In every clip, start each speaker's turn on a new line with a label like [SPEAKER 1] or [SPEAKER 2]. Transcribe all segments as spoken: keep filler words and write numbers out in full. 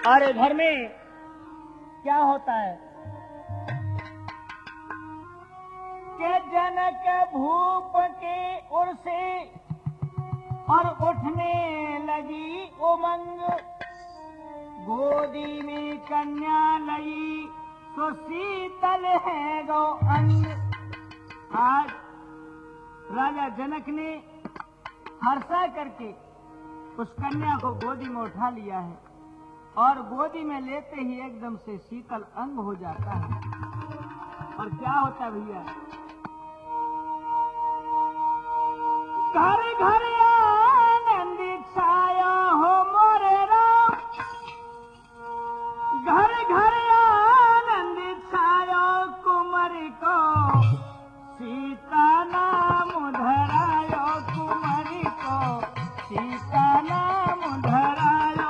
[SPEAKER 1] और इधर में क्या होता है कि जनक भूप के उर से और उठने लगी उमंग, गोदी में कन्या लई तो शीतल है गो अंग। आज राजा जनक ने हर्षा करके उस कन्या को गोदी में उठा लिया है और गोदी में लेते ही एकदम से शीतल अंग हो जाता है। और क्या होता है भैया, घर घर आनंद छाया हो मोरे राम, घर घर आनंद छाया कुमारी को सीता नाम धरायो, कुमारी को सीता नाम धरायो।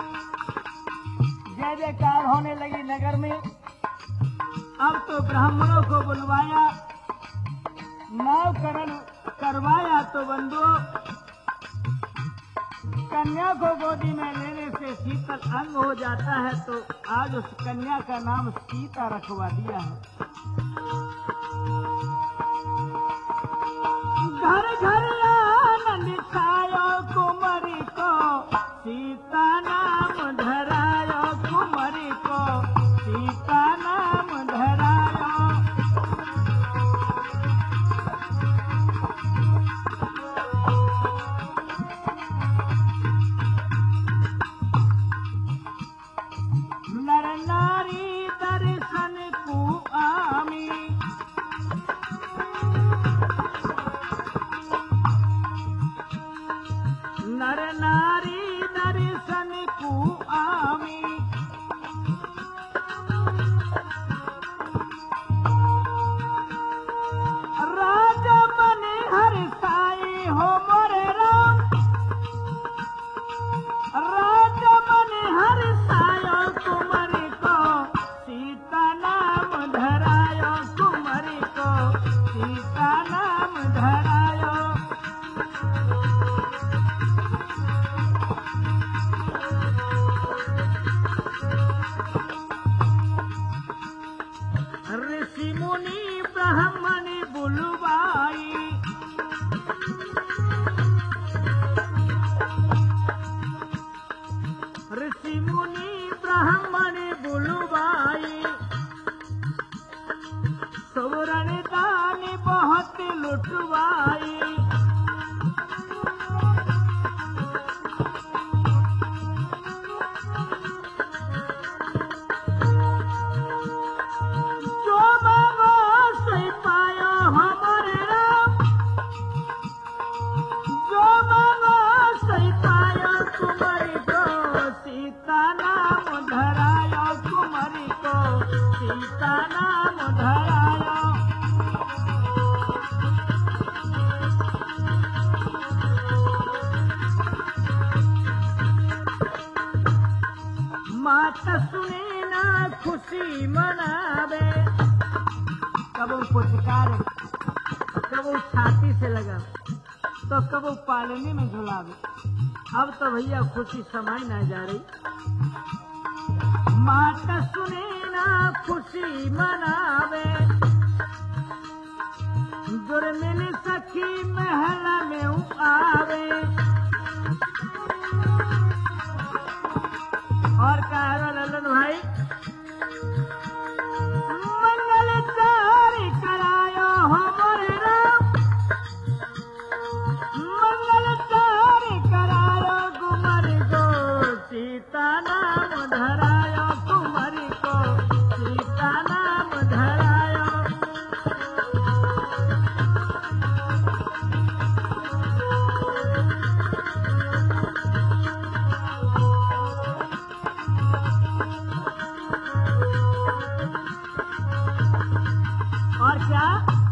[SPEAKER 1] जय जयकार होने लगी नगर में। अब तो ब्राह्मणों को बुलवाया, नामकरण करवाया तो बंधु कन्या को गोदी में लेने से शीतल अंग हो जाता है। तो आज उस कन्या का नाम सीता रखवा दिया है। घर घर आनंद छायो कुमारी को सीता नाम धरायो, कुमारी को सीता नाम धरायो। नर नारी दर्शन को आमी, नर नारी दर्शन को आमी, राजा बने हर साई हो मोरे राम, राजा बने हर सायो कुमारी को सीता नाम धरायो, कुमारी को सीता नाम धरायो। ऋषि मुनि ब्राह्मण बुलवाई, ऋषि मुनि ब्राह्मण बुलवाई, सुवर्ण दान बहुत लुटवाई। जो मांगो सही पायो हमारे राम, जो मांगो सही पायो कुमारी को सीता नाम धरायो, कुमारी को सीता नाम धरायो। माता सुने ना खुशी मनावे, कबो पुचकार कबो छाती से लगा तो कबो पालने में झुलावे। अब तो भैया खुशी समाई ना जा रही। माता सुने ना खुशी मनावे, दुर्मिल सखी महला में आवे। और कहा ललन भाई, मंगल चारी करायो हो मोरे राम, मंगल चारी करायो कुमारी को सीता नाम धरायो, कुमारी को सीता नाम धरायो। और क्या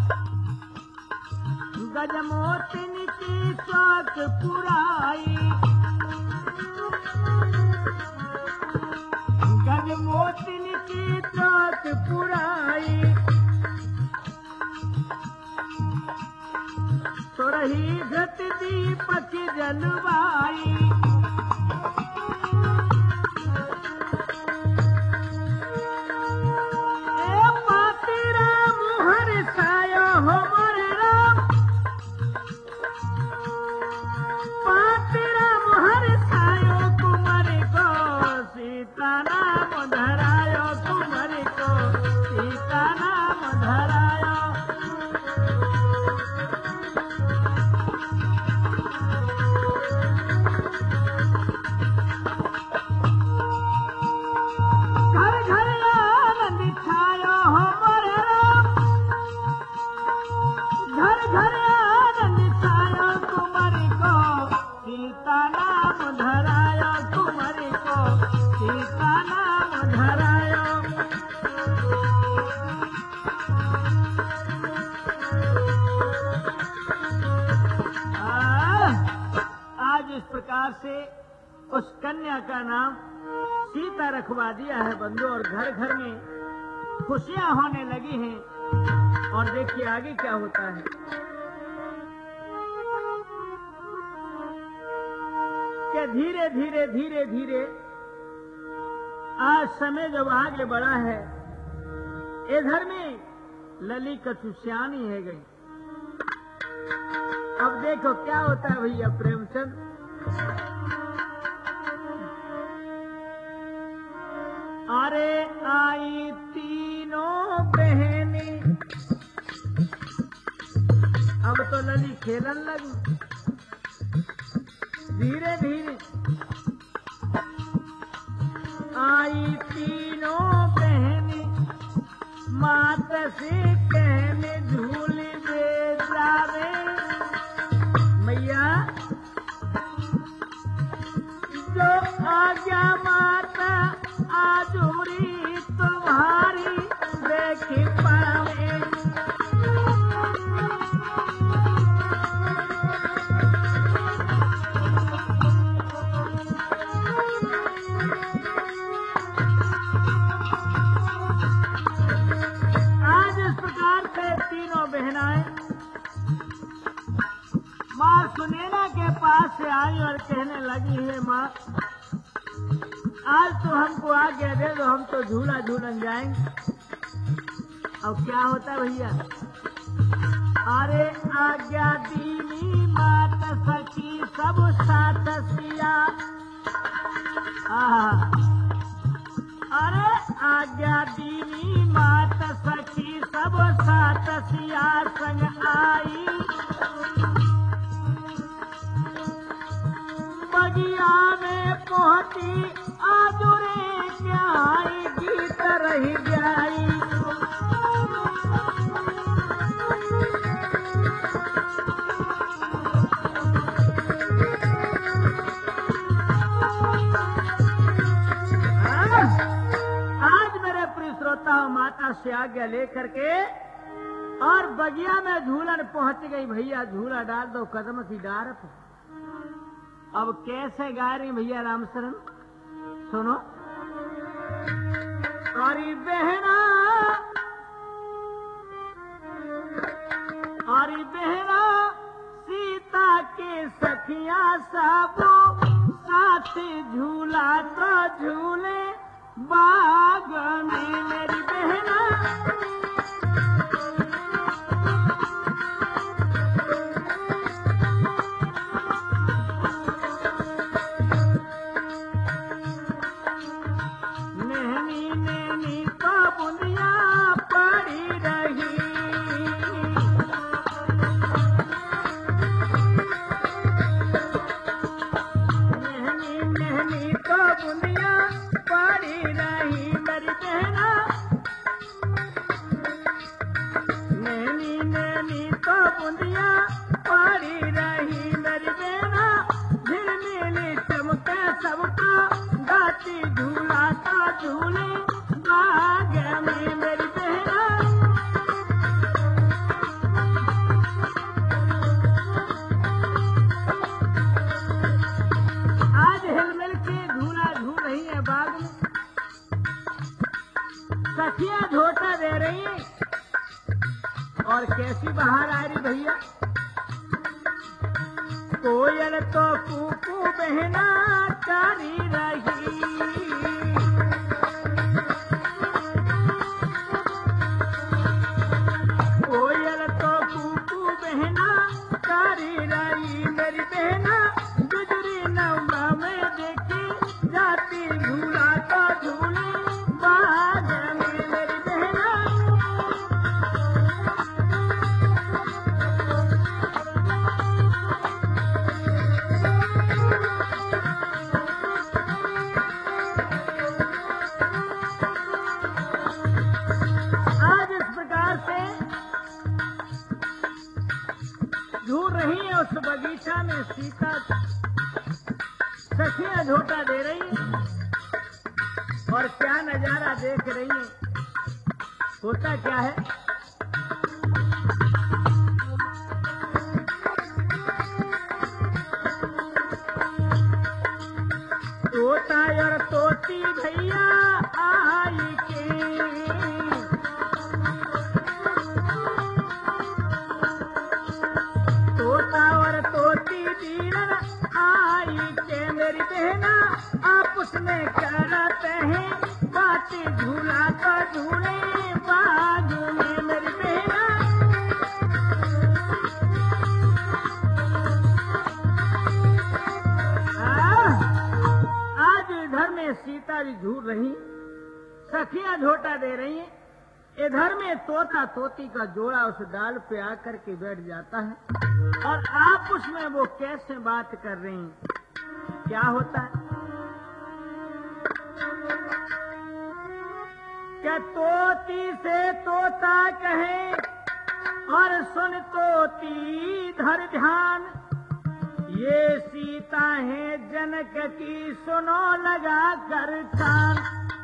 [SPEAKER 1] गजमोतिन की शौक पुराई, गजमोतिन की शौक पुराई, तो रही घट दीपक जलवाई। धरायो कुंवरी को सीता नाम धरायो। घर घर आनंद छायो हो मोरे राम, घर घर आनंद छायो कुंवरी को सीता नाम धरायो कुंवरी को सीता नाम धरायो। आज इस प्रकार से उस कन्या का नाम सीता रखवा दिया है बंधु, और घर घर में खुशियां होने लगी हैं। और देखिए आगे क्या होता है कि धीरे धीरे धीरे धीरे आज समय जब आगे बढ़ा है, इधर में लली कछुश्यानी है गई। अब देखो क्या होता है भैया प्रेमचंद, अरे आई तीनों बहनी, अब तो लली खेलन लगी धीरे धीरे। आई तीनों बहनी मात से कहने झूली दे जावे, मैया जो आज्ञा माता आजुरी तुम्हारी देखी पावे। आज इस प्रकार से तीनों बहनाएं माँ सुनैना के पास से आई और कहने लगी है, माँ आज तो हमको आज्ञा दे दो, हम तो झूला झूलन जाएंगे। अब क्या होता भैया, अरे आज्ञा दीनी मात सखी सब साथ सिया, अरे आज्ञा दीनी मात सखी सब साथ सिया संग आई, बगिया में पहुंची आजुरे क्या आई गीत रही जाई। आज मेरे प्रिय श्रोता माता से आज्ञा लेकर के और बगिया में झूलन पहुंच गई भैया, झूला डाल दो कदम की डार पे। अब कैसे गा रही भैया रामशरण, सुनो। अरे बहना अरे बहना सीता के सखिया सबो साथ झूला तो झूले बाग में मेरी बहना। सखियां झोटा दे रही और कैसी बाहर आ रही भैया। कोयल तो कूकू बहना कारी रही, कोयल तो कूकू बहना कारी रही मेरी बहना। गुजरी नौका में देखी जाती झूला तो झूले सीता सखियां झोटा दे रही हैं और क्या नजारा देख रही हैं। होता क्या है, तोता और तोती भैया आई के, तोता और तोती दीन आई के, मेरी बहना आपस में करते हैं बातें, झूला का झूले बाग में मेरी बहना। इधर में सीता जी झूल रही, सखियां झोटा दे रही हैं, इधर में तोता तोती का जोड़ा उस डाल पे आकर के बैठ जाता है और आपस में वो कैसे बात कर रही हैं। क्या होता है, क्या तोती से तोता कहे और सुन तोती धर ध्यान, ये सीता है जनक की सुनो लगा कर कान।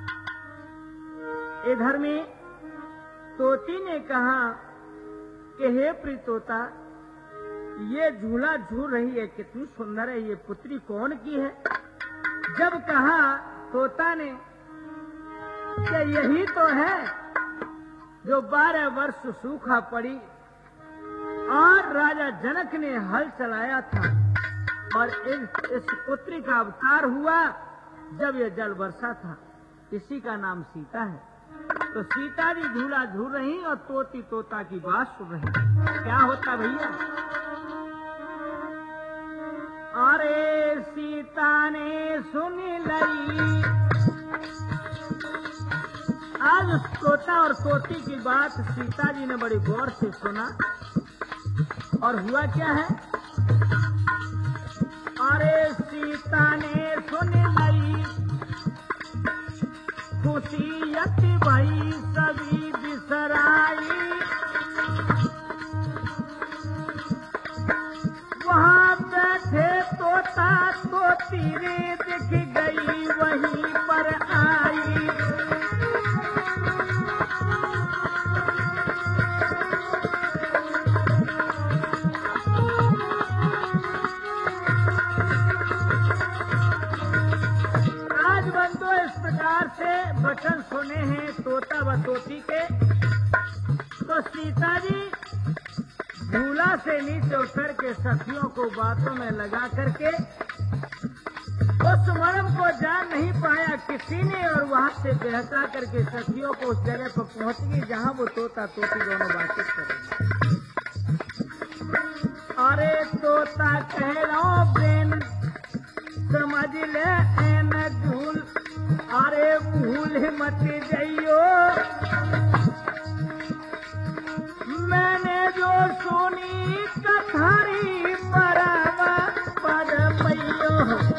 [SPEAKER 1] इधर में तोती ने कहा कि हे प्रिय तोता, ये झूला झूल रही है, कितनी सुंदर है, ये पुत्री कौन की है। जब कहा तोता ने कि यही तो है जो बारह वर्ष सूखा पड़ी और राजा जनक ने हल चलाया था और इस, इस पुत्री का अवतार हुआ जब ये जल वर्षा था, इसी का नाम सीता है। तो सीता जी झूला झूल रही और तोती तोता की बात सुन रही। क्या होता भैया, अरे सीता ने सुन लई, आज उस तोता और तोती की बात सीता जी ने बड़ी गौर से सुना और हुआ क्या है, अरे सीता ने सुन लई, खुशियत भई सभी बिसराई, वहाँ बैठे तोता तोती रे दिख गई वहीं पर आई। वचन सुने हैं तोता व तोती के, तो सीता जी झूला से नीचे उतर के सखियों को बातों में लगा करके उस मर्म को जान नहीं पाया किसी ने और वहां से बहका करके सखियों को उस जगह पर पहुंच गई जहां वो तोता तोती दोनों बातें कर रहे। अरे तोता कह रहा बेन समझ ले एन झूल, अरे भूल मत जाइयो, मैंने जो सुनी कथारी बरावा पद पैयो।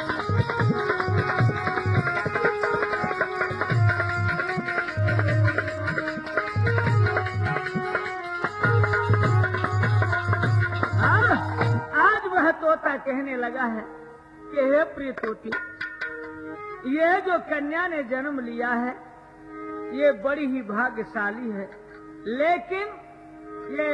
[SPEAKER 1] आज वह तोता कहने लगा है कि हे प्रिय तोती, ये जो कन्या ने जन्म लिया है ये बड़ी ही भाग्यशाली है, लेकिन ये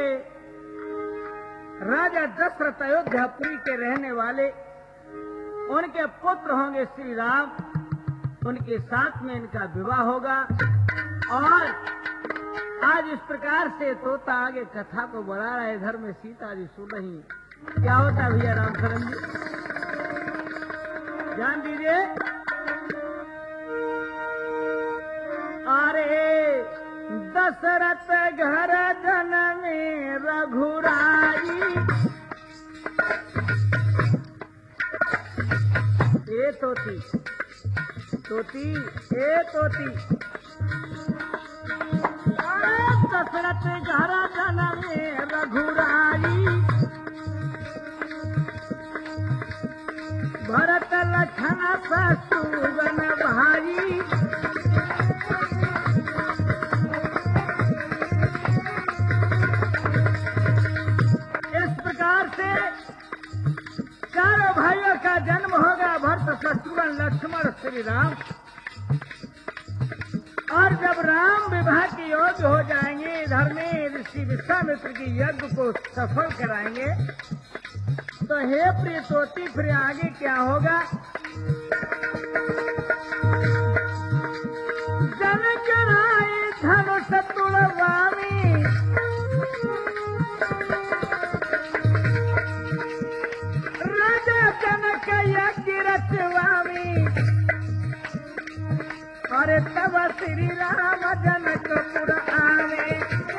[SPEAKER 1] राजा दशरथ अयोध्यापुरी के रहने वाले उनके पुत्र होंगे श्री राम, उनके साथ में इनका विवाह होगा। और आज इस प्रकार से तोता आगे कथा को बढ़ा रहा है, इधर में सीता जी सुन रही। क्या होता है भैया रामचरण जी, ध्यान दीजिए। अरे दशरथ घर जनमे रघुराई, ए तोती तोती ए तोती, अरे दशरथ घर जनमे रघुराई, भरत लखन शत्रुघ्न भाई, चारों शत्रुघ्न लक्ष्मण श्री राम। और जब राम विवाह के योग्य हो जाएंगे, इधर में ऋषि विश्वामित्र की यज्ञ को सफल कराएंगे, तो हे प्रिय तोती फिर आगे क्या होगा? जनक राय धनुष तुड़वामी, राजा जनक यज्ञ रचवामी, अरे तब श्री राम जनकपुर आवे।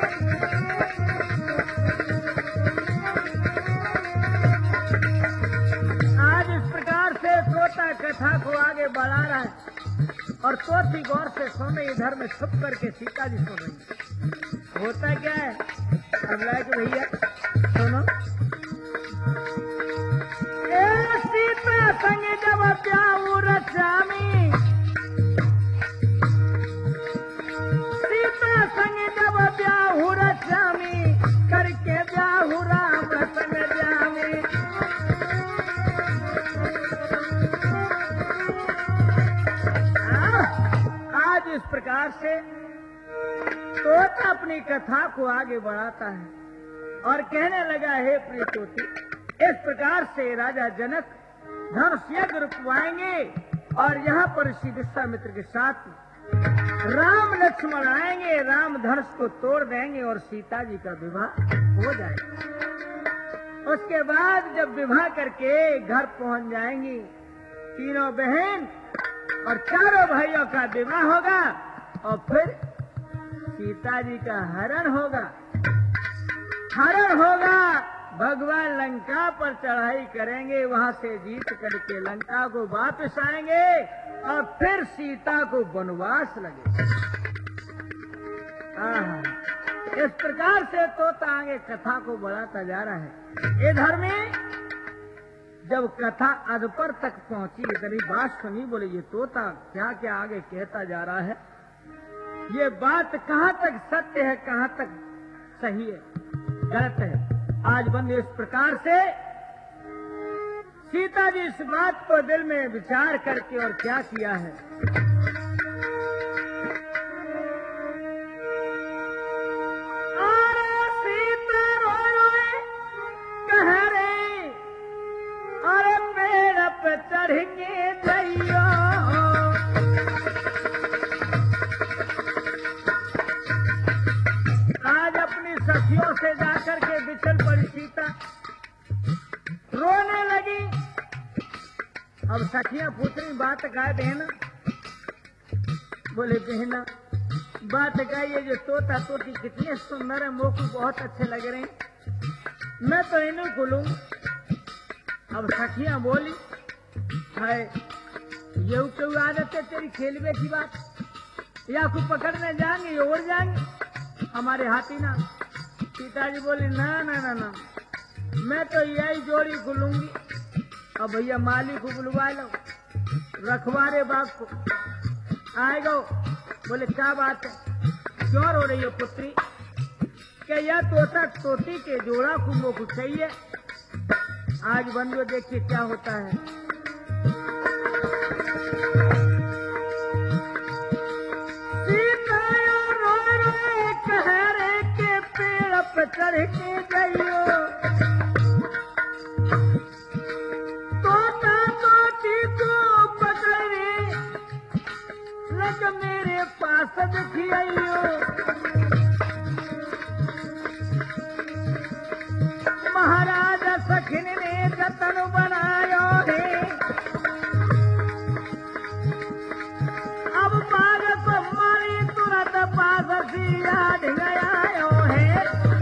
[SPEAKER 1] आज इस प्रकार से तोता कथा को आगे बढ़ा रहा है और तोती गौर से सोने इधर में छुप करके सीता जी सो रही। होता क्या है अब लाइक भैया सुनो। ए सीता संग जब प्याऊ रचामी, सीता संग जब ब्याहु रचामी, करके ब्याहु राम संग जामी। आज इस प्रकार से तोता अपनी कथा को आगे बढ़ाता है और कहने लगा, हे प्रिय तोती, इस प्रकार से राजा जनक धनुष यज्ञ रुकवाएंगे और यहाँ पर श्री विश्वामित्र के साथ राम लक्ष्मण आएंगे, राम धनुष को तोड़ देंगे और सीता जी का विवाह हो जाएगा। उसके बाद जब विवाह करके घर पहुंच जाएंगी, तीनों बहन और चारों भाइयों का विवाह होगा और फिर सीता जी का हरण होगा। हरण होगा, भगवान लंका पर चढ़ाई करेंगे, वहां से जीत करके लंका को वापस आएंगे और फिर सीता को वनवास लगे। इस प्रकार से तोता आगे कथा को बढ़ाता जा रहा है। इधर में जब कथा अधपर तक पहुंची, इतनी बात सुनी, बोले ये तोता क्या क्या आगे कहता जा रहा है, ये बात कहाँ तक सत्य है, कहाँ तक सही है, गलत है। आज बंद इस प्रकार से सीता जी इस बात को दिल में विचार करके और क्या किया है, अरे सीता रोए रोए कह रहे, अरे पेड़ पे चढ़ के जइयो। आज अपनी सखियों से जाकर के बिछड़ पड़ी सीता, रोने लगी। अब सखियां पूछ रही, बात का बहना? बोले बहना बात का ये जो तोता तोती कितने सुंदर है, मोह को बहुत अच्छे लग रहे हैं, मैं तो इन्हें को लूं। अब सखियां बोली, है ये क्यों आदत है तेरी खेलवे की बात, या को पकड़ने जाएंगे ये और जाएंगे हमारे हाथी ना। सीता जी बोली, ना ना ना ना, मैं तो यही जोड़ी को लूंगी। अब भैया माली को बुलवा लो, रखवारे बाग को आएगा। बोले क्या बात है, क्यों रो रही है पुत्री? क्या यह तोता तोती के जोड़ा कुंभों को चाहिए? आज बंधु देखिए क्या होता है। सीता रो रो कह रे के पेड़ पर चढ़ के गइयो, तोता तोती को पकड़े लग मेरे पास देखियो। महाराज सखिन ने जतन बनायो है, अब बाग को मारी तुरंत पास सिया ढिलायो है।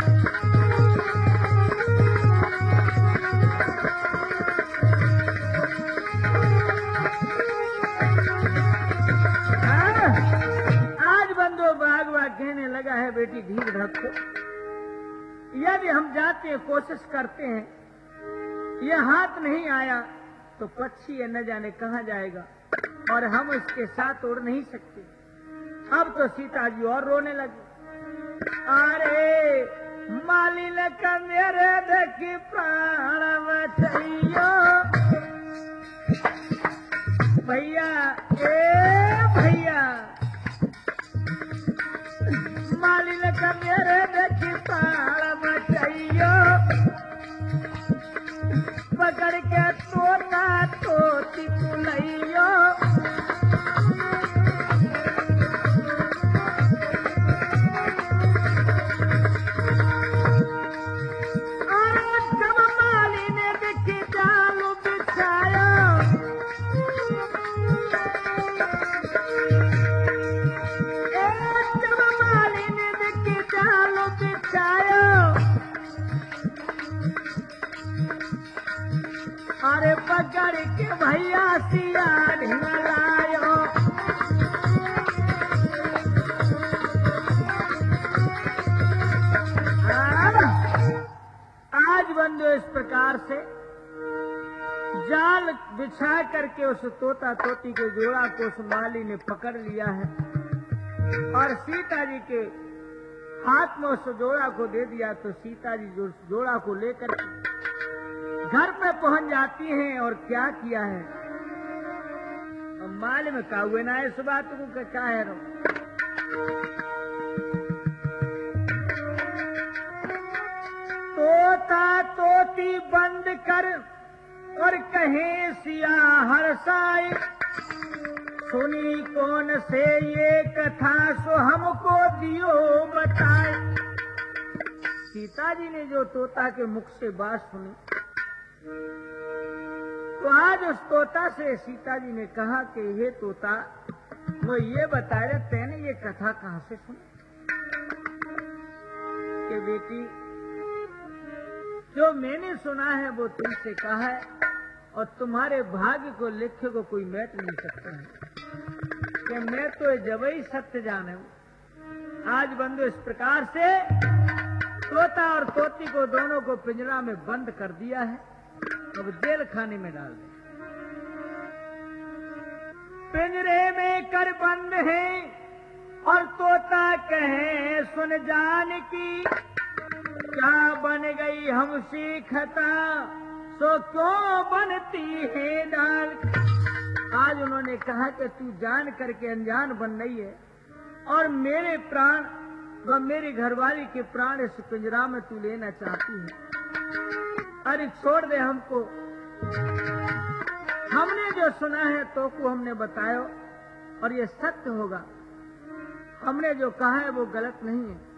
[SPEAKER 1] आज बंदो बागवा कहने लगा है, बेटी धीर रखो, यदि हम जाते हैं कोशिश करते हैं, ये हाथ नहीं आया तो पक्षी ये न जाने कहाँ जाएगा और हम इसके साथ उड़ नहीं सकते। अब तो सीता जी और रोने लगी, अरे माली लका मेरे देखी प्राण बचैयो, भैया ए भैया मालिन का मेरे देखी ताड़ मचाइयो पकड़ के तोता तोती तुलैयो अरे पकड़ के भैया सिया ढिंगलायो आज बंदो इस प्रकार से जाल बिछा करके उस तोता तोती के जोड़ा को उस माली ने पकड़ लिया है और सीता जी के हाथ में उस जोड़ा को दे दिया। तो सीता जी जो जोड़ा को लेकर घर पे पहुंच जाती हैं और क्या किया है और माल में का हुए ना इस बात को क्या है रो तोता तोती बंद कर और कहे सिया हर्षाई सुनी कौन से ये कथा सो हमको दियो बताए। सीता जी ने जो तोता के मुख से बात सुनी तो आज उस तोता से सीता जी ने कहा कि हे तोता वो ये बता रहे तेने ये कथा कहाँ से सुनी कि बेटी जो मैंने सुना है वो तुमसे कहा है और तुम्हारे भाग्य को लिखे को कोई मैट नहीं सकता है कि मैं तो जबई सत्य जाने हूँ। आज बंधु इस प्रकार से तोता और तोती को दोनों को पिंजरा में बंद कर दिया है अब जेल खाने में डाल दे। पिंजरे में कर बंद है और तोता कहे सुन जान की क्या बन गई हमसे खता सो क्यों बनती है डाल। आज उन्होंने कहा कि तू जान करके अनजान बन रही है और मेरे प्राण व मेरी घरवाली के प्राण इस पिंजरा में तू लेना चाहती है। अरे छोड़ दे हमको, हमने जो सुना है तो को हमने बतायो और ये सत्य होगा, हमने जो कहा है वो गलत नहीं है।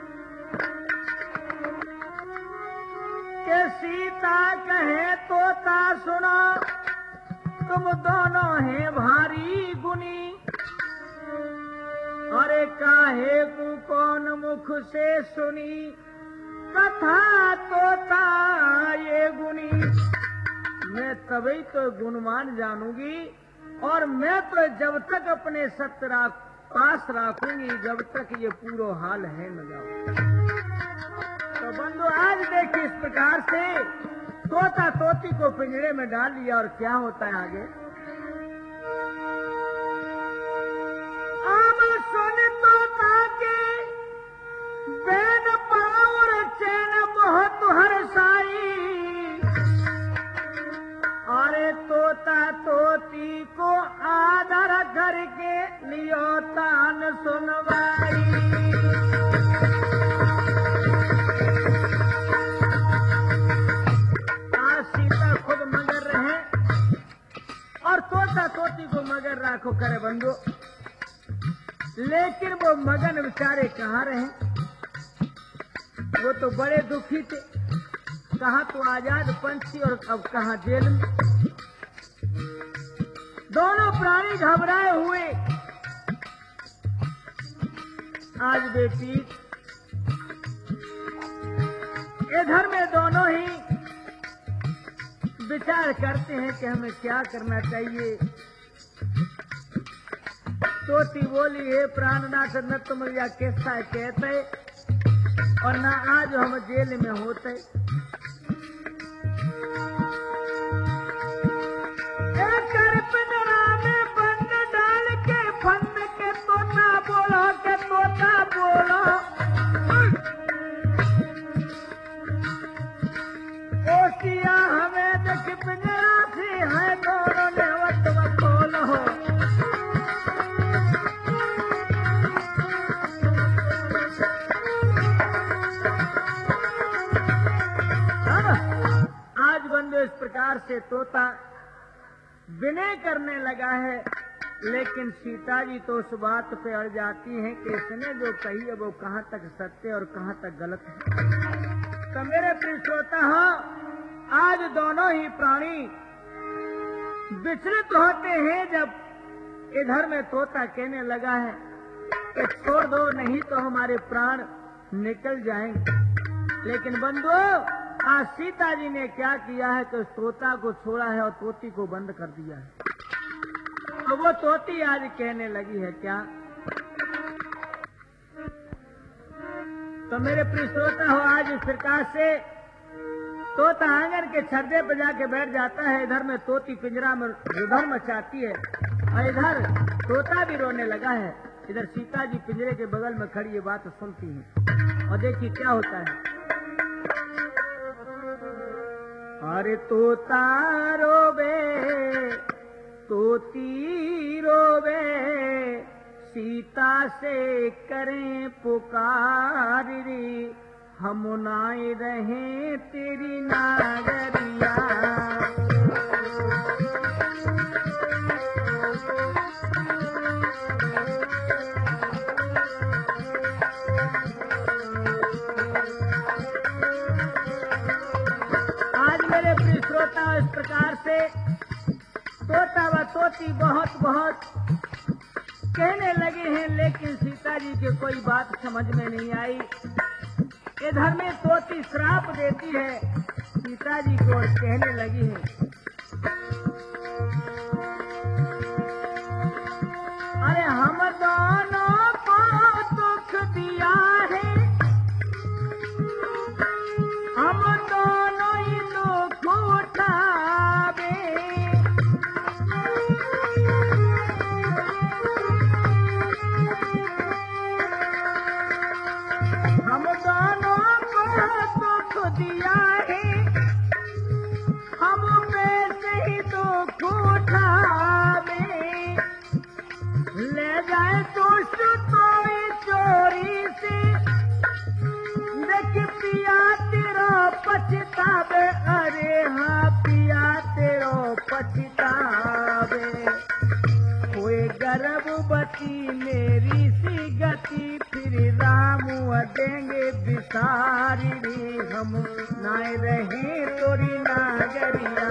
[SPEAKER 1] कि सीता कहे तोता सुना तुम दोनों हैं भारी गुनी अरे काहे को कौन मुख से सुनी कथा तोता ये गुनी। मैं तभी तो गुणमान जानूंगी और मैं तो जब तक अपने सत्य राख पास राखूंगी जब तक ये पूरा हाल है न जाओ। तो बंधु आज देखिए इस प्रकार से तोता तोती को पिंजरे में डाल लिया और क्या होता है आगे। अब सुन तोता के बैन पावर चैन बहुत हर्षाई अरे तोता तोती को आदर करके लियो तान सुनवाई। आज सीता खुद मगर रहे और तोता तोती को मगर राखो करे बंधु, लेकिन वो मगन बेचारे कहाँ रहे, वो तो बड़े दुखी थे, कहाँ तो आजाद पंछी और अब कहाँ जेल में। दोनों प्राणी घबराए हुए। आज बेटी इधर में दोनों ही विचार करते हैं कि हमें क्या करना चाहिए। तोती बोली हे प्राणनाथ न तुम या कैसा कहते और न आज हम जेल में होते। पिंजरा में बंद डाल के फंद के तोता बोलो के तोता बोलो ओसिया हमें देख पिंजरा से है दोनों ने वक्त बोलो से तोता विनय करने लगा है, लेकिन सीता जी तो उस बात पे अड़ जाती हैं कि इसने जो कही है वो कहाँ तक सत्य और कहाँ तक गलत है। तो मेरे प्रिय श्रोता हो, आज दोनों ही प्राणी विचलित होते हैं जब इधर में तोता कहने लगा है कि छोड़ दो, नहीं तो हमारे प्राण निकल जाएंगे। लेकिन बंधुओं, आज सीता जी ने क्या किया है कि उस तोता को छोड़ा है और तोती को बंद कर दिया है। तो वो तोती आज कहने लगी है क्या? तो मेरे प्रिय श्रोता हो, आज इस प्रकार से तोता आंगन के छर्दे पर जाके बैठ जाता है, इधर में तोती पिंजरा में उधर मचाती है और इधर तोता भी रोने लगा है। इधर सीता जी पिंजरे के बगल में खड़ी ये बात सुनती है और देखिए क्या होता है। अरे तोता रोवे, तोती रोवे, सीता से करें पुकार रे, हम नाए रहे तेरी नागरिया। इस प्रकार से तोता व तोती बहुत बहुत कहने लगे हैं, लेकिन सीता जी की कोई बात समझ में नहीं आई। इधर में तोती श्राप देती है सीता जी को और कहने लगी है, अरे हम दोनों को दुख दिया है, हम दोनों ही दुख उठावे, हम दोनों को दुख दिया है, हम वैसे ही दुख उठावे, ले जाए दुष्ट कोई चोरी से, देख पिया तेरा पछतावे, अरे हाँ पिया तेरा पछतावे, कोई गर्भवती मेरी सी गति, फिर राम देंगे बिसारी रे, हम नाए रहे तोरी नागरिया।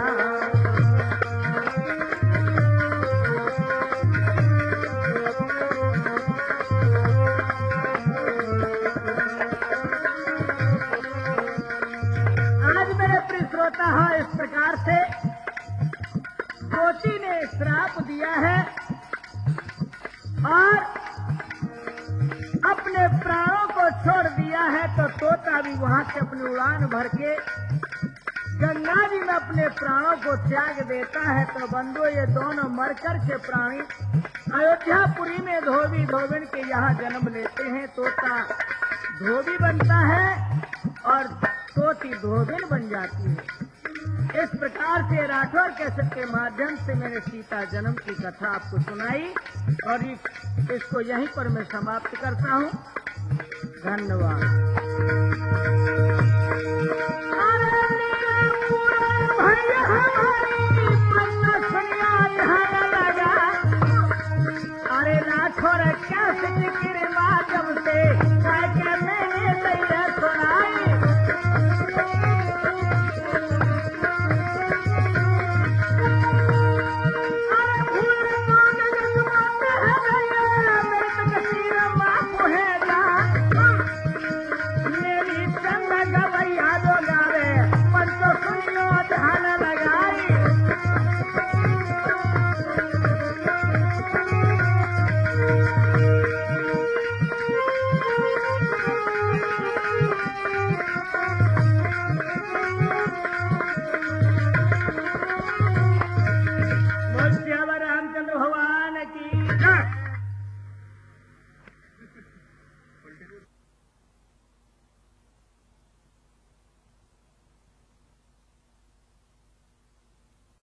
[SPEAKER 1] श्रोता हो, इस प्रकार से तोती ने श्राप दिया है और अपने प्राणों को छोड़ दिया है, तो तोता भी वहां से अपनी उड़ान भर के गंगा जी में अपने प्राणों को त्याग देता है। तो बंधु, ये दोनों मरकर के प्राणी अयोध्यापुरी में धोबी धोबिन के यहाँ जन्म लेते हैं। तोता धोबी बनता है और तोती धोबिन बन जाती है। इस प्रकार से राठौर कैसेट के माध्यम से मैंने सीता जन्म की कथा आपको सुनाई और इसको यहीं पर मैं समाप्त करता हूँ। धन्यवाद। अरे राठौर कैसेट